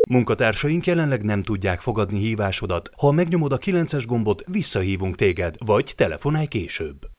Munkatársaink jelenleg nem tudják fogadni hívásodat. Ha megnyomod a 9-es gombot, visszahívunk téged, vagy telefonálj később.